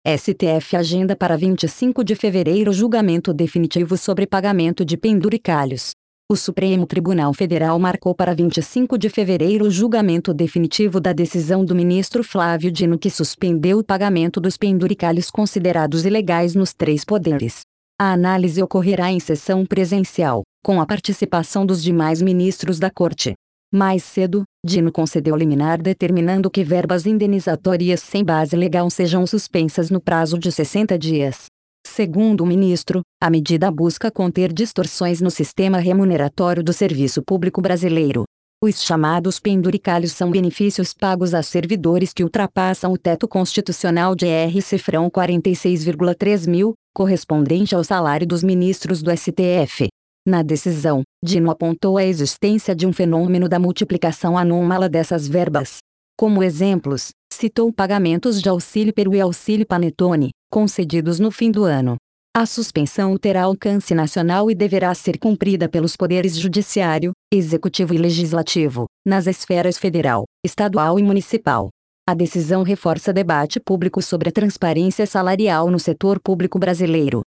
STF agenda para 25 de fevereiro julgamento definitivo sobre pagamento de penduricalhos. O Supremo Tribunal Federal marcou para 25 de fevereiro o julgamento definitivo da decisão do ministro Flávio Dino que suspendeu o pagamento dos penduricalhos considerados ilegais nos três poderes. A análise ocorrerá em sessão presencial, com a participação dos demais ministros da Corte. Mais cedo, Dino concedeu liminar determinando que verbas indenizatórias sem base legal sejam suspensas no prazo de 60 dias. Segundo o ministro, a medida busca conter distorções no sistema remuneratório do serviço público brasileiro. Os chamados penduricalhos são benefícios pagos a servidores que ultrapassam o teto constitucional de R/cifrão 46,3 mil, correspondente ao salário dos ministros do STF. Na decisão, Dino apontou a existência de um fenômeno da multiplicação anômala dessas verbas. Como exemplos, citou pagamentos de Auxílio Peru e Auxílio Panetone, concedidos no fim do ano. A suspensão terá alcance nacional e deverá ser cumprida pelos poderes judiciário, executivo e legislativo, nas esferas federal, estadual e municipal. A decisão reforça debate público sobre a transparência salarial no setor público brasileiro.